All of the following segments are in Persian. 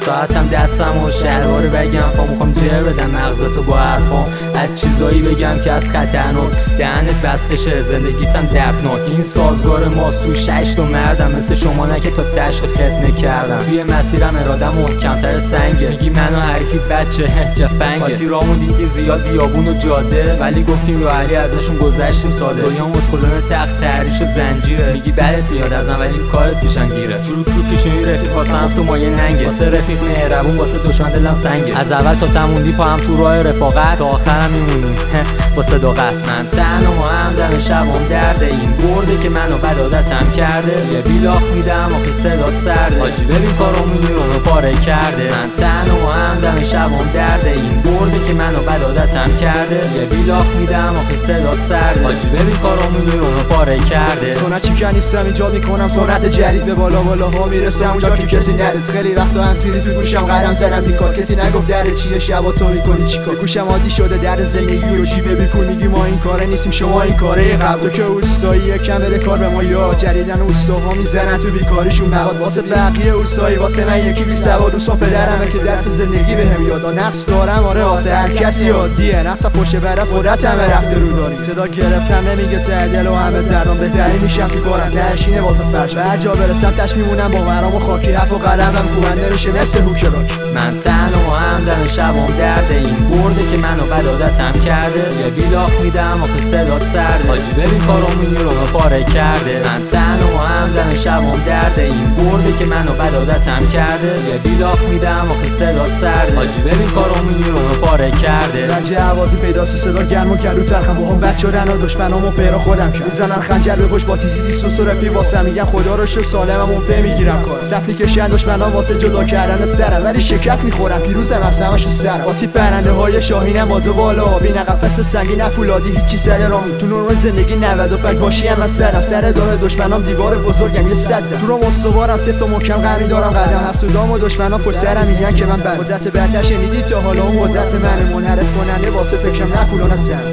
ساعتم دستم و شلوار بگم پا میخوام جر بدم مغزتو با حرفام، از چیزایی بگم که از خطرناک دهنت بسخشه زندگیتم دردناک. این سازگار ماست تو 6 تا مردم مثل شما نه که تا تشق ختنه کردم. توی مسیرم ارادم محکمتر سنگه، میگی منو حریفی بچه جفنگه. پاتی رامون دیدیم زیاد بیابون و جاده، ولی گفتیم یا علی ازشون گذشتیم ساده. دنیا متکلون تخت تحریش و زنجیره، میگی برات میاد ازم ولی کارت پیشن گیره. چروک رو پیشونی رفیق واسه هفت و مایه ننگه، واسه رفیق مهربون واسه دشمن دلم سنگه. از اول تا تموندی پا هم تو راه رفاقت، تا آخرم میمونیم با صداقت. من تنها و همدم شبم درده، این برده که منو بد عادتم کرده. یه بیلاخ میدم آخه صدات سرده، حاجی ببین کارو میلیونو پاره کرده. من تنها و همدم شبم درده، این برده که منو بد عادتم کرده. یه بیلاخ میدم آخه صدات سرده، حاجی ببین کارو میلیونو پاره کرده. سنت چیکن نیستم اینجا میکنم سنت جدید، به بالا بالاها میرسم اونجا که کسی ندید. خیلی وقتا هنسفیری تو گوشم قدم زدم بیکار، کسی نگفت در چیه شبا تو میکنی چیکار. گوشم عادی شده در زندگی رو جیبه بیپول، میگی ما این کاره نیستیم شما این کاره قبل. تو که اوستایی یکم بده کار به ما یا جریدن اوستاها میزنن تو بیکاریشون مواد. واسه بقیه اوستایی واسه من یکی بی سواد. دوستان پدرمه که درس زندگی بهم یاد نقص دارم، آره واسه هر کسی عادیه. نقص پشت بر از قدرتم رفته رو داری. صدا گرفتم نمیگه ته دل و همه دردام بهتری میشم تو کارم نشینه واسه فرش. هر جا برسم تش میمونم با مرام و خاکی، حرف و قلمم کوبنده میشه مثل هوکراک. من تنها و همدم شبم درده، این برده که منو بد عادتم کرده. یه بیلاخ میدم آخه صدات سرده، حاجی ببین کارو میلیونو پاره کرده. من تنها و همدم شبم درده، این برده که منو بد عادتم کرده. یه بیلاخ میدم آخه صدات سرده، حاجی ببین کارو میلیونو پاره کرده. رنج عوازی پیداست صدا گرم و گلو ترخم، با هم بد شدن و دشمنامو پیرا خودم کرد. میزنن خنجر به پشت با تیزی دیسوس و رفی واسه میگن خدا رو شکر سالمم اون پی میگیرم کار. صفی کشن دشمنام واسه جدا کردن سرم، ولی شکست میخورم پیروزم از همشو سرم. با تیپ پرنده های شاهینم با دو بالا آبی، نه قفس سنگین نه فولادی هیچی سر رامی. تو نور زندگی 95 باشی هم از سر راه دشمنام دیوار بزرگم یه صدم. تو رو استوارم سفت و محکم قرمی دارم قدم. حسودام و دشمنام پشت سرم میگن که من بد. قدرت بهتر شنیدی تا حالا اون قدرت منه، منحرف کننده واسه فکرم نه پولون از سر.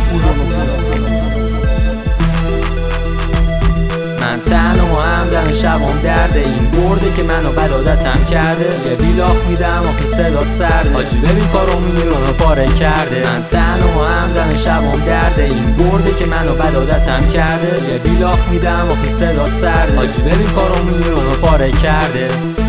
من تنها و همدم شبم درده، این برده که منو بد عادتم کرده. یه بیلاخ میدم آخه صدات سرده، حاجی ببین کارو میلیونو پاره کرده. من تنها و همدم شبم درده، این برده که منو بد عادتم کرده. یه بیلاخ میدم آخه صدات سرده، حاجی ببین کارو میلیونو پاره کرده.